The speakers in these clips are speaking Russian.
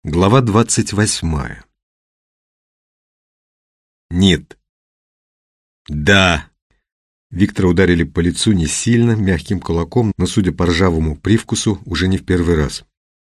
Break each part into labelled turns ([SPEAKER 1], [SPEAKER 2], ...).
[SPEAKER 1] Глава 28. Нет. Да. Виктора ударили по лицу не сильно, мягким кулаком, но, судя по ржавому привкусу, уже не в первый раз.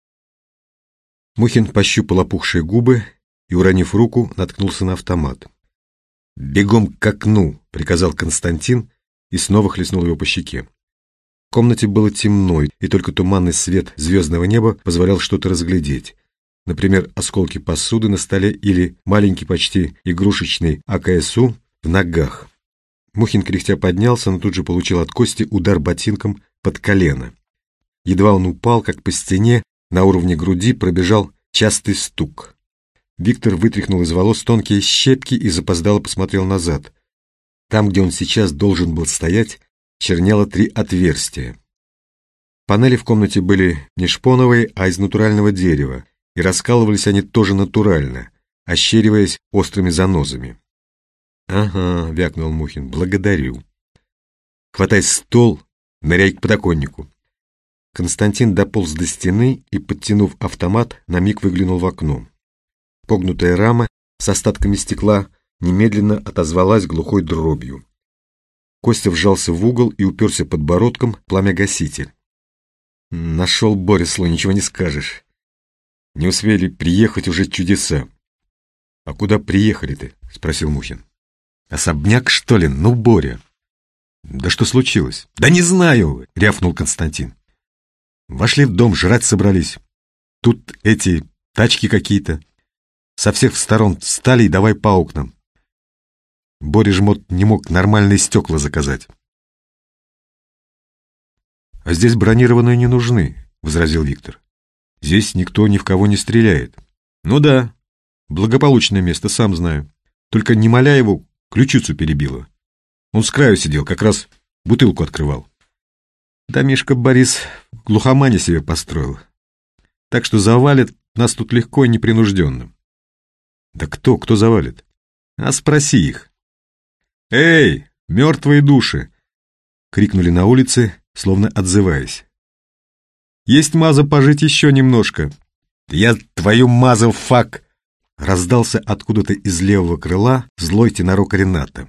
[SPEAKER 1] Мухин пощупал опухшие губы и, уронив руку, наткнулся на автомат. «Бегом к окну!» — приказал Константин и снова хлестнул его по щеке. В комнате было темно, и только туманный свет звездного неба позволял что-то разглядеть. Например, осколки посуды на столе или маленький, почти игрушечный АКСУ в ногах. Мухин кряхтя поднялся, но тут же получил от Кости удар ботинком под колено. Едва он упал, как по стене, на уровне груди пробежал частый стук. Виктор вытряхнул из волос тонкие щепки и запоздало посмотрел назад. Там, где он сейчас должен был стоять, чернело 3 отверстия. Панели в комнате были не шпоновые, а из натурального дерева, и раскалывались они тоже натурально, ощериваясь острыми занозами. «Ага», — вякнул Мухин, — «благодарю». «Хватай стол, ныряй к подоконнику». Константин дополз до стены и, подтянув автомат, на миг выглянул в окно. Погнутая рама с остатками стекла немедленно отозвалась глухой дробью. Костя вжался в угол и уперся подбородком в пламя-гаситель. «Нашел Борислу, ничего не скажешь. Не успели приехать, уже чудеса». «А куда приехали-то?» — спросил Мухин. «Особняк, что ли? Ну, Боря!» «Да что случилось?» «Да не знаю!» — рявкнул Константин. «Вошли в дом, жрать собрались. Тут эти тачки какие-то. Со всех сторон встали и давай по окнам. Боря жмот не мог нормальные стекла заказать». «А здесь бронированные не нужны», — возразил Виктор. «Здесь никто ни в кого не стреляет». «Ну да, благополучное место, сам знаю. Только Немоляеву ключицу перебило. Он с краю сидел, как раз бутылку открывал. Да Мишка Борис в глухомане себе построил. Так что завалит нас тут легко и непринужденно». «Да кто завалит? А спроси их». «Эй, мертвые души!» — крикнули на улице, словно отзываясь. «Есть маза пожить еще немножко». «Я твою мазу, фак!» — раздался откуда-то из левого крыла злой тенорок Рената.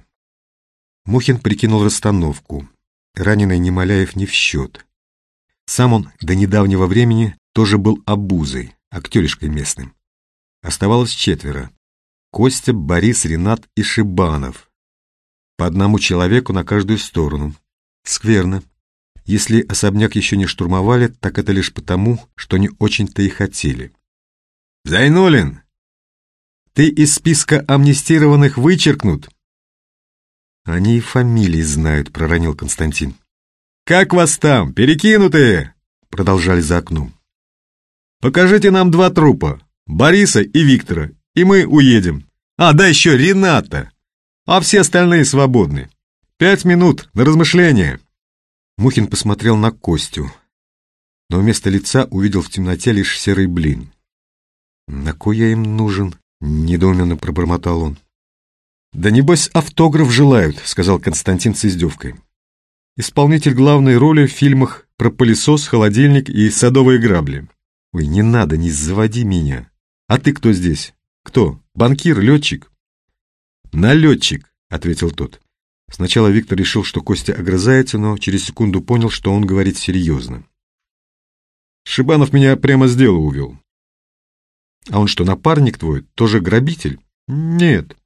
[SPEAKER 1] Мухин прикинул расстановку. Раненый Немоляев не в счет. Сам он до недавнего времени тоже был обузой, актеришкой местным. Оставалось 4. Костя, Борис, Ренат и Шибанов. По одному человеку на каждую сторону. Скверно. Если особняк еще не штурмовали, так это лишь потому, что не очень-то и хотели. «Зайнуллин, ты из списка амнистированных вычеркнут?» «Они и фамилии знают», — проронил Константин. «Как вас там, перекинутые?» — продолжали за окном. «Покажите нам 2 трупа, Бориса и Виктора, и мы уедем. А, да еще Рената, а все остальные свободны. 5 минут на размышление». Мухин посмотрел на Костю, но вместо лица увидел в темноте лишь серый блин. «На кой я им нужен?» — недоуменно пробормотал он. «Да небось автограф желают», — сказал Константин с издевкой. «Исполнитель главной роли в фильмах про пылесос, холодильник и садовые грабли». «Ой, не надо, не заводи меня. А ты кто здесь? Кто? Банкир, летчик?» «Налетчик», — ответил тот. Сначала Виктор решил, что Костя огрызается, но через секунду понял, что он говорит серьезно. «Шибанов меня прямо с дела увел». «А он что, напарник твой? Тоже грабитель?» «Нет.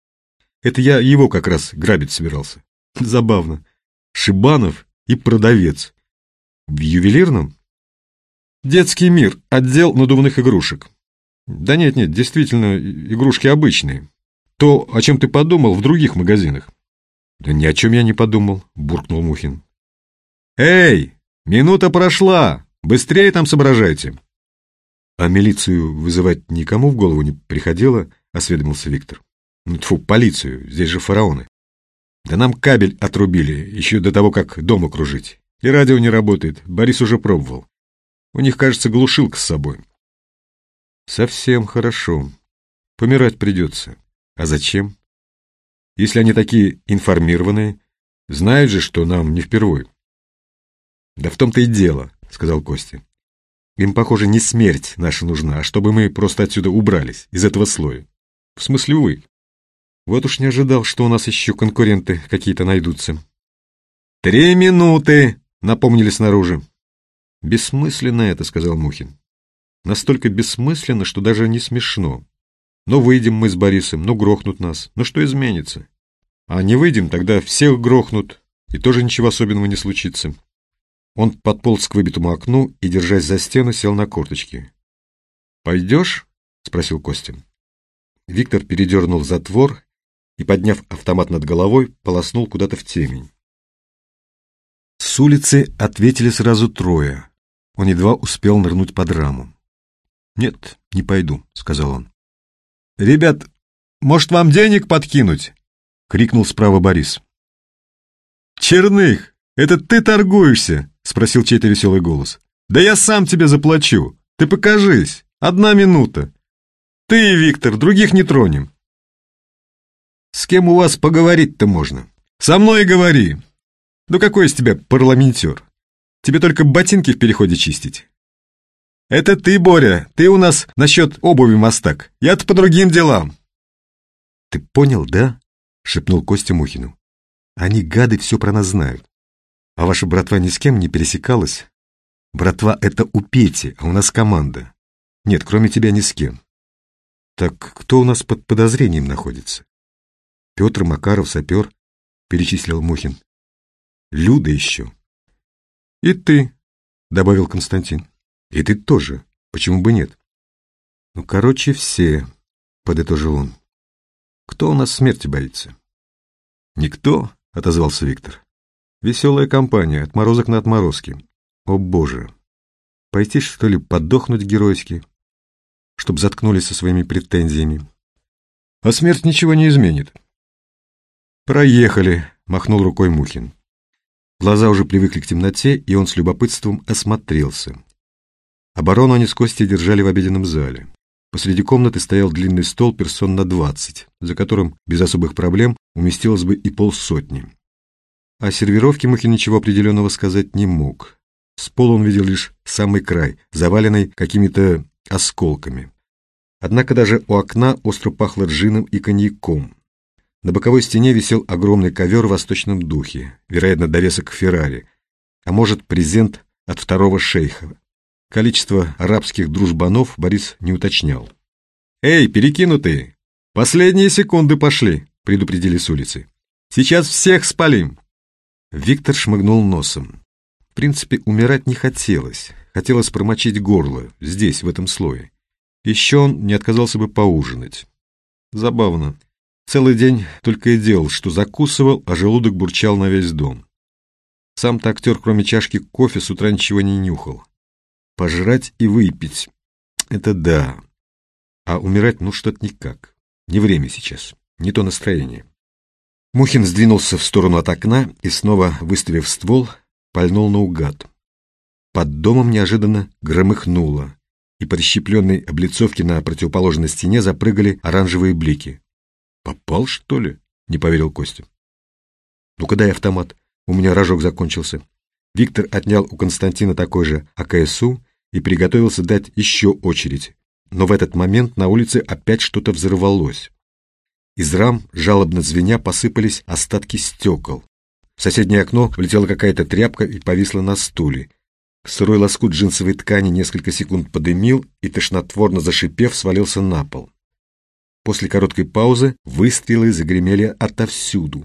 [SPEAKER 1] Это я его как раз грабить собирался». «Забавно. Шибанов и продавец. В ювелирном?» «Детский мир. Отдел надувных игрушек». «Да нет, действительно, игрушки обычные. То, о чем ты подумал, в других магазинах». «Да ни о чем я не подумал», — буркнул Мухин. «Эй, минута прошла! Быстрее там соображайте!» «А милицию вызывать никому в голову не приходило?» — осведомился Виктор. «Тьфу, полицию, здесь же фараоны». «Да нам кабель отрубили, еще до того, как дом окружить. И радио не работает, Борис уже пробовал. У них, кажется, глушилка с собой». «Совсем хорошо. Помирать придется. А зачем? Если они такие информированные, знают же, что нам не впервой». «Да в том-то и дело», — сказал Костя. Им, похоже, не смерть наша нужна, а чтобы мы просто отсюда убрались, из этого слоя. В смысле вы. Вот уж не ожидал, что у нас еще конкуренты какие-то найдутся. 3 минуты, напомнили снаружи. Бессмысленно это, сказал Мухин. Настолько бессмысленно, что даже не смешно. Но выйдем мы с Борисом, но грохнут нас. Но что изменится? А не выйдем, тогда всех грохнут, и тоже ничего особенного не случится. Он подполз к выбитому окну и, держась за стену, сел на корточки. «Пойдешь?» — спросил Костя. Виктор передернул затвор и, подняв автомат над головой, полоснул куда-то в темень. С улицы ответили сразу 3. Он едва успел нырнуть под раму. «Нет, не пойду», — сказал он. «Ребят, может, вам денег подкинуть?» — крикнул справа Борис. «Черных, это ты торгуешься?» — спросил чей-то веселый голос. «Да я сам тебе заплачу. Ты покажись. 1 минута. Ты, Виктор, других не тронем». «С кем у вас поговорить-то можно?» «Со мной и говори. Ну какой из тебя парламентер? Тебе только ботинки в переходе чистить». «Это ты, Боря, ты у нас насчет обуви мастак. Я-то по другим делам». «Ты понял, да?» — шепнул Костя Мухину. «Они, гады, все про нас знают. А ваша братва ни с кем не пересекалась? Братва — это у Пети, а у нас команда. Нет, кроме тебя ни с кем. Так кто у нас под подозрением находится?» «Петр, Макаров, сапер», — перечислил Мухин. «Люда еще». «И ты», — добавил Константин. «И ты тоже. Почему бы нет?» «Ну, короче, все», — подытожил он. «Кто у нас смерти боится?» «Никто», — отозвался Виктор. «Веселая компания, отморозок на отморозке. О, Боже! Пойти, что ли, подохнуть геройски, чтоб заткнулись со своими претензиями. А смерть ничего не изменит». «Проехали», — махнул рукой Мухин. Глаза уже привыкли к темноте, и он с любопытством осмотрелся. Оборону они с Костей держали в обеденном зале. Посреди комнаты стоял длинный стол персон на 20, за которым без особых проблем уместилось бы и 50. О сервировке Мухин ничего определенного сказать не мог. С пола он видел лишь самый край, заваленный какими-то осколками. Однако даже у окна остро пахло джином и коньяком. На боковой стене висел огромный ковер в восточном духе, вероятно, довесок к Феррари, а может, презент от 2-го шейха. Количество арабских дружбанов Борис не уточнял. «Эй, перекинутые! Последние секунды пошли!» — предупредили с улицы. «Сейчас всех спалим!» Виктор шмыгнул носом. В принципе, умирать не хотелось. Хотелось промочить горло, здесь, в этом слое. Еще он не отказался бы поужинать. Забавно. Целый день только и делал, что закусывал, а желудок бурчал на весь дом. Сам-то актер, кроме чашки кофе, с утра ничего не нюхал. Пожрать и выпить — это да. А умирать, ну, что-то никак. Не время сейчас, не то настроение. Мухин сдвинулся в сторону от окна и, снова выставив ствол, пальнул наугад. Под домом неожиданно громыхнуло, и по расщепленной облицовке на противоположной стене запрыгали оранжевые блики. «Попал, что ли?» — не поверил Костя. «Ну-ка дай автомат, у меня рожок закончился». Виктор отнял у Константина такой же АКСУ и приготовился дать еще очередь. Но в этот момент на улице опять что-то взорвалось. Из рам, жалобно звеня, посыпались остатки стекол. В соседнее окно влетела какая-то тряпка и повисла на стуле. Сырой лоскут джинсовой ткани несколько секунд подымил и, тошнотворно зашипев, свалился на пол. После короткой паузы выстрелы загремели отовсюду.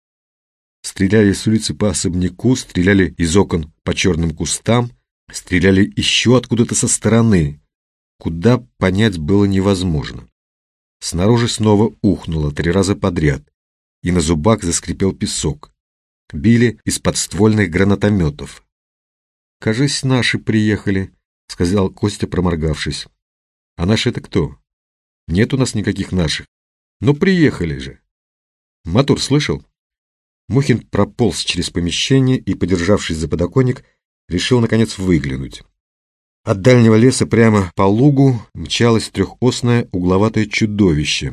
[SPEAKER 1] Стреляли с улицы по особняку, стреляли из окон по черным кустам, стреляли еще откуда-то со стороны. Куда, понять было невозможно. Снаружи снова ухнуло 3 раза подряд, и на зубах заскрипел песок. Били из подствольных гранатометов. «Кажись, наши приехали», — сказал Костя, проморгавшись. «А наши это кто? Нет у нас никаких наших. Но приехали же. Мотор слышал?» Мухин прополз через помещение и, подержавшись за подоконник, решил, наконец, выглянуть. От дальнего леса прямо по лугу мчалось 3-осное угловатое чудовище.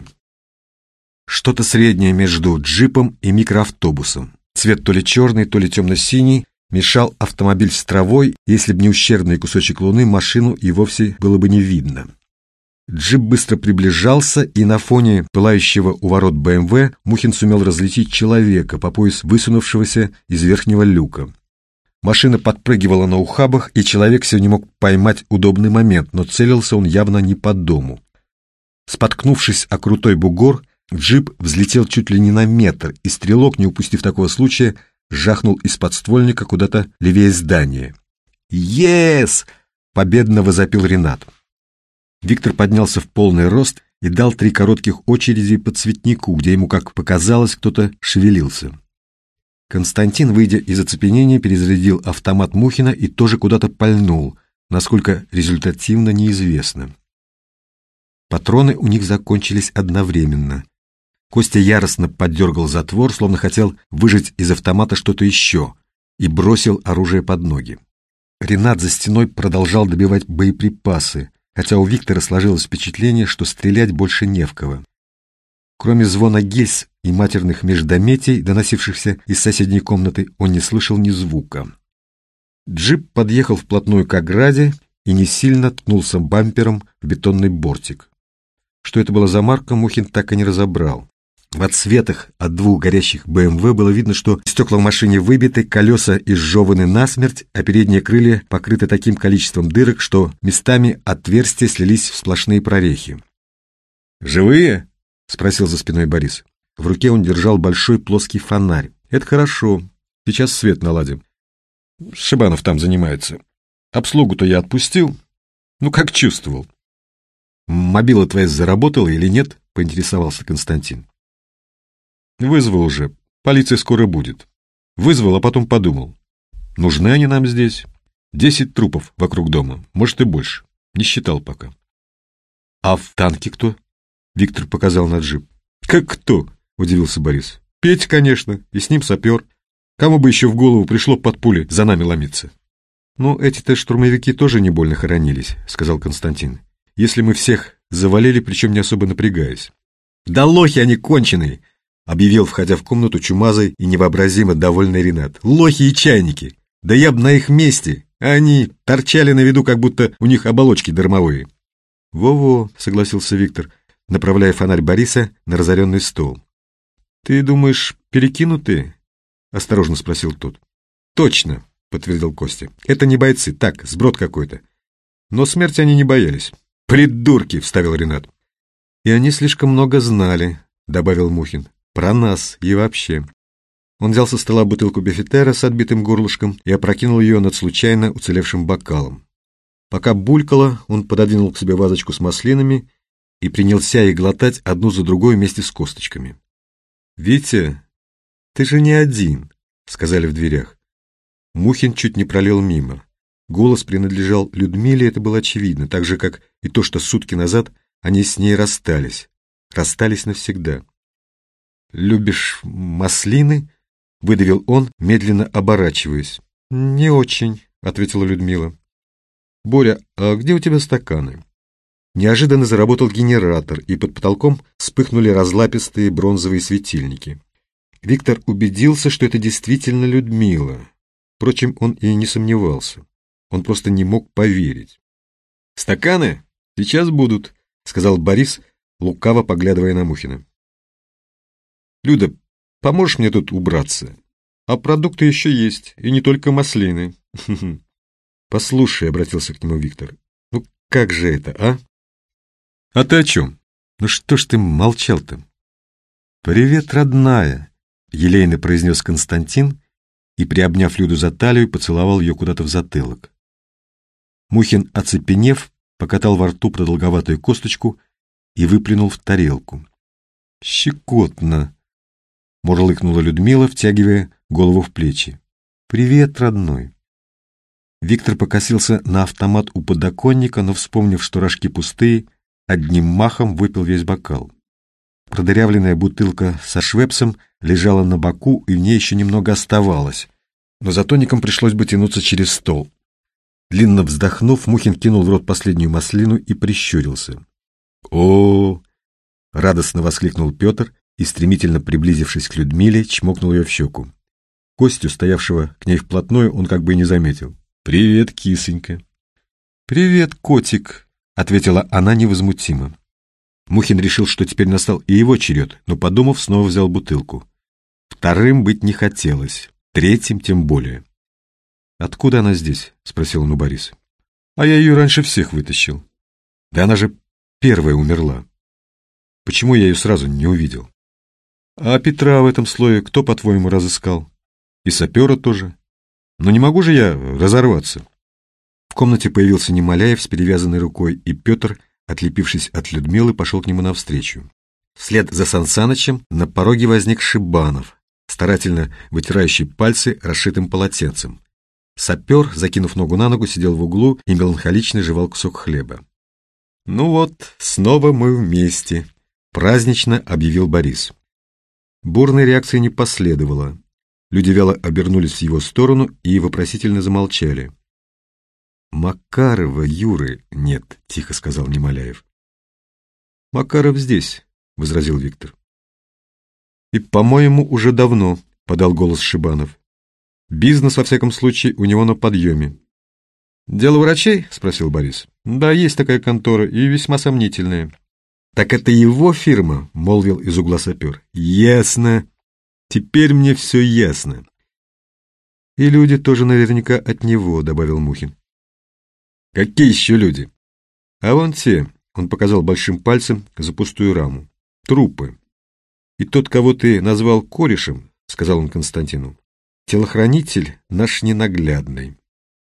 [SPEAKER 1] Что-то среднее между джипом и микроавтобусом. Цвет то ли черный, то ли темно-синий, мешал автомобиль с травой, если б не ущербный кусочек луны, машину и вовсе было бы не видно. Джип быстро приближался, и на фоне пылающего у ворот БМВ Мухин сумел различить человека, по пояс высунувшегося из верхнего люка. Машина подпрыгивала на ухабах, и человек все не мог поймать удобный момент, но целился он явно не по дому. Споткнувшись о крутой бугор, джип взлетел чуть ли не на метр, и стрелок, не упустив такого случая, жахнул из подствольника куда-то левее здания. «Ес!» — победно возопил Ренат. Виктор поднялся в полный рост и дал 3 коротких очереди по цветнику, где ему, как показалось, кто-то шевелился. Константин, выйдя из оцепенения, перезарядил автомат Мухина и тоже куда-то пальнул, насколько результативно неизвестно. Патроны у них закончились одновременно. Костя яростно поддергал затвор, словно хотел выжать из автомата что-то еще, и бросил оружие под ноги. Ренат за стеной продолжал добивать боеприпасы, хотя у Виктора сложилось впечатление, что стрелять больше не в кого. Кроме звона гильз и матерных междометий, доносившихся из соседней комнаты, он не слышал ни звука. Джип подъехал вплотную к ограде и не сильно ткнулся бампером в бетонный бортик. Что это была за марка, Мухин так и не разобрал. В отсветах от 2 горящих БМВ было видно, что стекла в машине выбиты, колеса изжеваны насмерть, а передние крылья покрыты таким количеством дырок, что местами отверстия слились в сплошные прорехи. «Живые?» — спросил за спиной Борис. В руке он держал большой плоский фонарь. «Это хорошо. Сейчас свет наладим. Шибанов там занимается. Обслугу-то я отпустил. Ну, как чувствовал». «Мобила твоя заработала или нет?» — поинтересовался Константин. «Вызвал уже. Полиция скоро будет». Вызвал, а потом подумал. Нужны они нам здесь. 10 трупов вокруг дома, может и больше. Не считал пока. «А в танке кто?» — Виктор показал на джип. «Как кто?» — удивился Борис. «Петя, конечно, и с ним сапер. Кому бы еще в голову пришло под пули за нами ломиться?» «Ну, эти-то штурмовики тоже не больно хоронились», — сказал Константин. «Если мы всех завалили, причем не особо напрягаясь». «Да лохи они конченые!» — объявил, входя в комнату, чумазый и невообразимо довольный Ренат. «Лохи и чайники! Да я б на их месте! А они торчали на виду, как будто у них оболочки дармовые». «Во-во», — согласился Виктор, направляя фонарь Бориса на разоренный стол. «Ты думаешь, перекинутые?» — осторожно спросил тот. «Точно», — подтвердил Костя. «Это не бойцы, так, сброд какой-то. Но смерти они не боялись». «Придурки!» — вставил Ренат. «И они слишком много знали», — добавил Мухин. «Про нас и вообще». Он взял со стола бутылку бифетера с отбитым горлышком и опрокинул ее над случайно уцелевшим бокалом. Пока булькало, он пододвинул к себе вазочку с маслинами и принялся их глотать одну за другой вместе с косточками. «Витя, ты же не один», — сказали в дверях. Мухин чуть не пролил мимо. Голос принадлежал Людмиле, это было очевидно, так же, как и то, что сутки назад они с ней расстались. Расстались навсегда. «Любишь маслины?» — выдавил он, медленно оборачиваясь. «Не очень», — ответила Людмила. «Боря, а где у тебя стаканы?» Неожиданно заработал генератор, и под потолком вспыхнули разлапистые бронзовые светильники. Виктор убедился, что это действительно Людмила. Впрочем, он и не сомневался. Он просто не мог поверить. «Стаканы? Сейчас будут», — сказал Борис, лукаво поглядывая на Мухина. «Люда, поможешь мне тут убраться? А продукты еще есть, и не только маслины». «Послушай», — обратился к нему Виктор, — «ну как же это, а?» «А ты о чем? Ну что ж ты молчал-то?» «Привет, родная», — елейно произнес Константин и, приобняв Люду за талию, поцеловал ее куда-то в затылок. Мухин, оцепенев, покатал во рту продолговатую косточку и выплюнул в тарелку. «Щекотно», — мурлыкнула Людмила, втягивая голову в плечи. «Привет, родной». Виктор покосился на автомат у подоконника, но, вспомнив, что рожки пустые, одним махом выпил весь бокал. Продырявленная бутылка со швепсом лежала на боку, и в ней еще немного оставалось, но за тоником пришлось бы тянуться через стол. Длинно вздохнув, Мухин кинул в рот последнюю маслину и прищурился. «О!» — радостно воскликнул Петр и, стремительно приблизившись к Людмиле, чмокнул ее в щеку. Костю, стоявшего к ней вплотную, он как бы и не заметил. «Привет, кисонька». «Привет, котик», — ответила она невозмутимо. Мухин решил, что теперь настал и его черед, но, подумав, снова взял бутылку. Вторым быть не хотелось, третьим тем более. «Откуда она здесь?» — спросил он у Бориса. «А я ее раньше всех вытащил». «Да она же первая умерла. Почему я ее сразу не увидел?» «А Петра в этом слое кто, по-твоему, разыскал? И сапера тоже. Но не могу же я разорваться». В комнате появился Немоляев с перевязанной рукой, и Петр, отлепившись от Людмилы, пошел к нему навстречу. Вслед за Сансанычем на пороге возник Шибанов, старательно вытирающий пальцы расшитым полотенцем. Сапер, закинув ногу на ногу, сидел в углу и меланхолично жевал кусок хлеба. «Ну вот, снова мы вместе», — празднично объявил Борис. Бурной реакции не последовало. Люди вяло обернулись в его сторону и вопросительно замолчали. «Макарова Юры нет», — тихо сказал Немоляев. «Макаров здесь», — возразил Виктор. «И, по-моему, уже давно», — подал голос Шибанов. «Бизнес, во всяком случае, у него на подъеме». «Дело врачей?» — спросил Борис. «Да, есть такая контора, и весьма сомнительная». «Так это его фирма?» — молвил из угла сапер. «Ясно. Теперь мне все ясно». «И люди тоже наверняка от него», — добавил Мухин. «Какие еще люди?» «А вон те», — он показал большим пальцем за пустую раму. «Трупы. И тот, кого ты назвал корешем, — сказал он Константину, — телохранитель наш ненаглядный».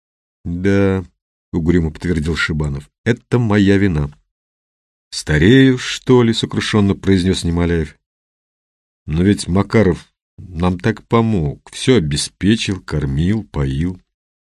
[SPEAKER 1] «Да», — угрюмо подтвердил Шибанов, — «это моя вина». «Старею, что ли?» — сокрушенно произнес Немоляев. «Но ведь Макаров нам так помог, все обеспечил, кормил, поил».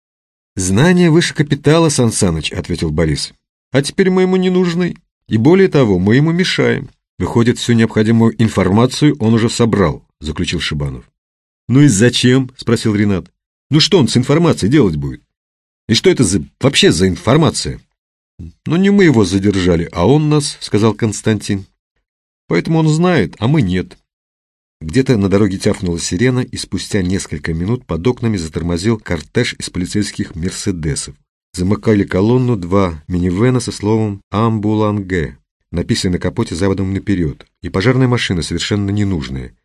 [SPEAKER 1] «Знания выше капитала, Сансаныч», — ответил Борис. «А теперь мы ему не нужны. И более того, мы ему мешаем. Выходит, всю необходимую информацию он уже собрал», — заключил Шибанов. «Ну и зачем?» — спросил Ренат. «Ну что он с информацией делать будет? И что это вообще за информация?» «Ну не мы его задержали, а он нас», — сказал Константин. «Поэтому он знает, а мы нет». Где-то на дороге тяфнула сирена, и спустя несколько минут под окнами затормозил кортеж из полицейских «Мерседесов». Замыкали колонну два минивэна со словом «Амбуланге», написанное на капоте задом наперед, и пожарная машина совершенно ненужная.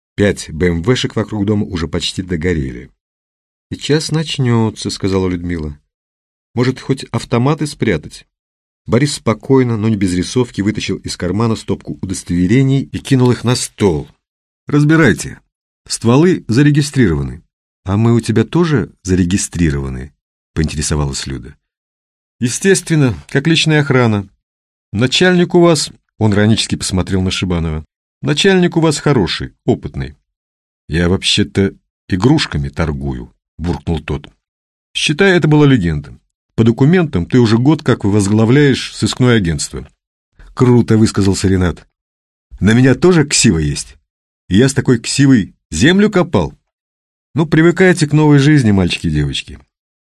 [SPEAKER 1] 5 БМВшек вокруг дома уже почти догорели. «Сейчас начнется», — сказала Людмила. «Может, хоть автоматы спрятать?» Борис спокойно, но не без рисовки, вытащил из кармана стопку удостоверений и кинул их на стол. «Разбирайте. Стволы зарегистрированы». «А мы у тебя тоже зарегистрированы?» — поинтересовалась Люда. «Естественно, как личная охрана. Начальник у вас...» — он иронически посмотрел на Шибанова. «Начальник у вас хороший, опытный». «Я вообще-то игрушками торгую», — буркнул тот. «Считай, это была легенда. По документам ты уже год как возглавляешь сыскное агентство». «Круто», — высказался Ренат. «На меня тоже ксива есть? И я с такой ксивой землю копал?» «Ну, привыкайте к новой жизни, мальчики и девочки».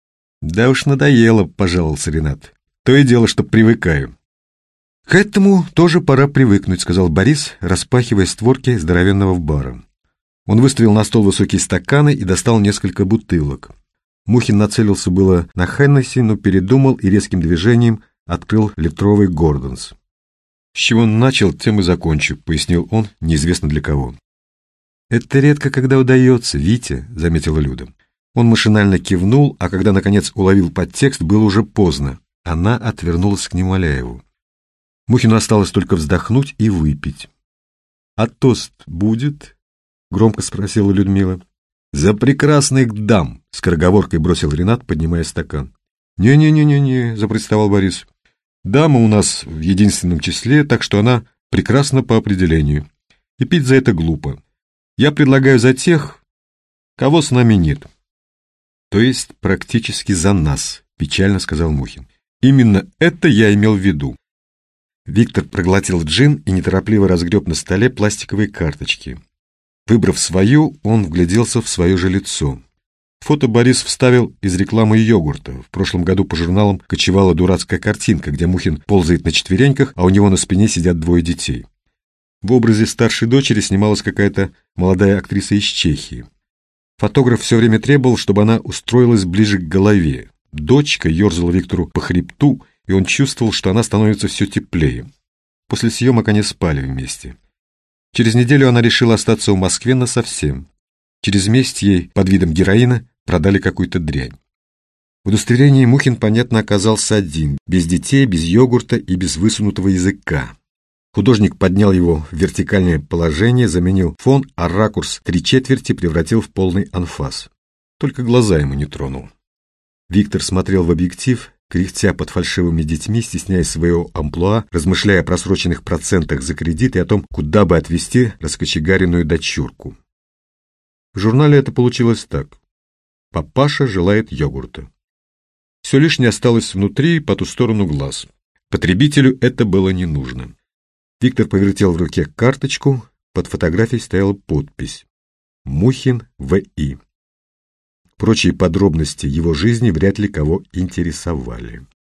[SPEAKER 1] «Да уж надоело», — пожаловался Ренат. «То и дело, что привыкаю». «К этому тоже пора привыкнуть», — сказал Борис, распахивая створки здоровенного бара. Он выставил на стол высокие стаканы и достал несколько бутылок. Мухин нацелился было на Хеннесси, но передумал и резким движением открыл литровый Гордонс. «С чего он начал, тем и закончу», — пояснил он, неизвестно для кого. «Это редко когда удается, Витя», — заметила Люда. Он машинально кивнул, а когда, наконец, уловил подтекст, было уже поздно. Она отвернулась к Немоляеву. Мухину осталось только вздохнуть и выпить. «А тост будет?» — громко спросила Людмила. «За прекрасных дам!» — скороговоркой бросил Ренат, поднимая стакан. «Не-не-не-не-не», — запротестовал Борис. «Дама у нас в единственном числе, так что она прекрасна по определению. И пить за это глупо. Я предлагаю за тех, кого с нами нет». «То есть практически за нас», — печально сказал Мухин. «Именно это я имел в виду». Виктор проглотил джин и неторопливо разгреб на столе пластиковые карточки. Выбрав свою, он вгляделся в свое же лицо. Фото Борис вставил из рекламы йогурта. В прошлом году по журналам кочевала дурацкая картинка, где Мухин ползает на четвереньках, а у него на спине сидят двое детей. В образе старшей дочери снималась какая-то молодая актриса из Чехии. Фотограф все время требовал, чтобы она устроилась ближе к голове. Дочка ерзала Виктору по хребту, и он чувствовал, что она становится все теплее. После съемок они спали вместе. Через неделю она решила остаться в Москве насовсем. Через месяц ей под видом героина продали какую-то дрянь. В удостоверении Мухин, понятно, оказался один, без детей, без йогурта и без высунутого языка. Художник поднял его в вертикальное положение, заменил фон, а ракурс 3/4 превратил в полный анфас. Только глаза ему не тронул. Виктор смотрел в объектив, кряхтя под фальшивыми детьми, стесняясь своего амплуа, размышляя о просроченных процентах за кредит и о том, куда бы отвезти раскочегаренную дочурку. В журнале это получилось так. Папаша желает йогурта. Все лишнее осталось внутри, по ту сторону глаз. Потребителю это было не нужно. Виктор повертел в руке карточку, под фотографией стояла подпись «Мухин В.И». Прочие подробности его жизни вряд ли кого интересовали.